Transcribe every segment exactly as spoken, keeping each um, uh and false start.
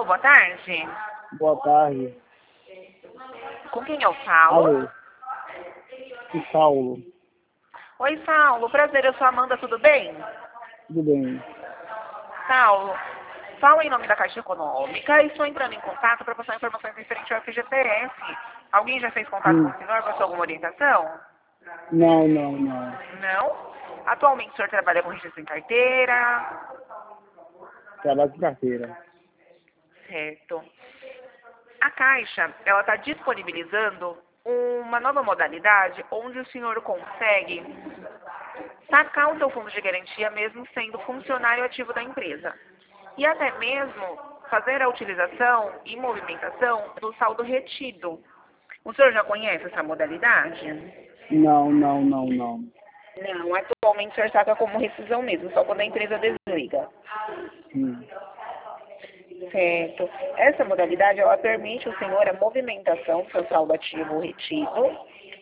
boa tarde. Boa tarde. Com quem eu falo? Alô. E Saulo. Oi, Saulo. Prazer, eu sou a Amanda, tudo bem? Tudo bem? Saulo, falo em nome da Caixa Econômica e estou entrando em contato para passar informações referentes ao F G T S. Alguém já fez contato Sim. com o senhor, passou alguma orientação? Não, não, não. Não? Atualmente o senhor trabalha com registro em carteira? Trabalho de carteira. Certo. A Caixa, ela está disponibilizando uma nova modalidade onde o senhor consegue sacar o seu fundo de garantia mesmo sendo funcionário ativo da empresa. E até mesmo fazer a utilização e movimentação do saldo retido. O senhor já conhece essa modalidade? Não, não, não, não. Não, atualmente o senhor saca como rescisão mesmo, só quando a empresa desliga. Sim. Certo. Essa modalidade, ela permite ao senhor a movimentação do seu saldo ativo ou retido.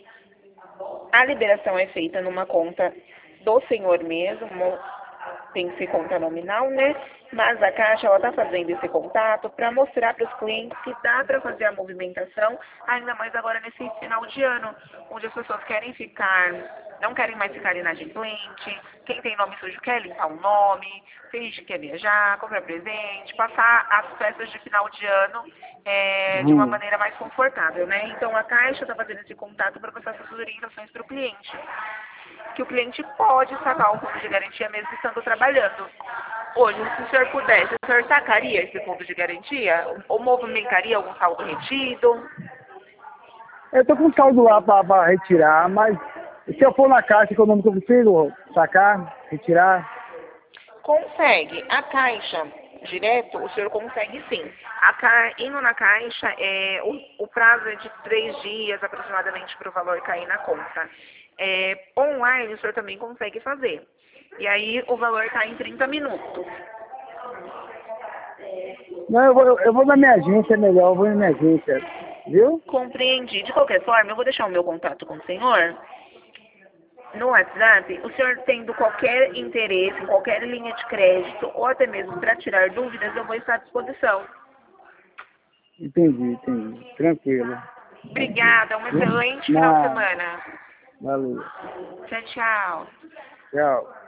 A liberação é feita numa conta do senhor mesmo, tem que ser conta nominal, né? Mas a Caixa, ela está fazendo esse contato para mostrar para os clientes que dá para fazer a movimentação, ainda mais agora nesse final de ano, onde as pessoas querem ficar, não querem mais ficar inadimplente, quem tem nome sujo quer limpar o nome, finge que quer viajar, comprar presente, passar as festas de final de ano é, de uma Hum. maneira mais confortável, né? Então a Caixa está fazendo esse contato para passar essas orientações para o cliente. Que o cliente pode sacar o fundo de garantia mesmo estando trabalhando. Hoje, se o senhor pudesse, o senhor sacaria esse fundo de garantia? Ou movimentaria algum saldo retido? Eu tô com saldo lá para retirar, mas se eu for na Caixa Econômica, eu consigo sacar, retirar? Consegue. A Caixa, direto, o senhor consegue sim. A ca... Indo na Caixa, é... o, o prazo é de três dias aproximadamente para o valor cair na conta. É... Online, o senhor também consegue fazer. E aí, o valor cai em trinta minutos. Não, eu vou, eu vou na minha agência, é melhor, eu vou na minha agência. Viu? Compreendi. De qualquer forma, eu vou deixar o meu contato com o senhor no WhatsApp. O senhor tendo qualquer interesse, qualquer linha de crédito, ou até mesmo para tirar dúvidas, eu vou estar à disposição. Entendi, entendi. Tranquilo. Obrigada, um excelente final de Não, semana. valeu. Tchau, tchau. Tchau.